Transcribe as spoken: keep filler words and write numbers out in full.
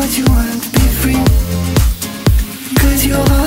what you want, be free. Cause your heart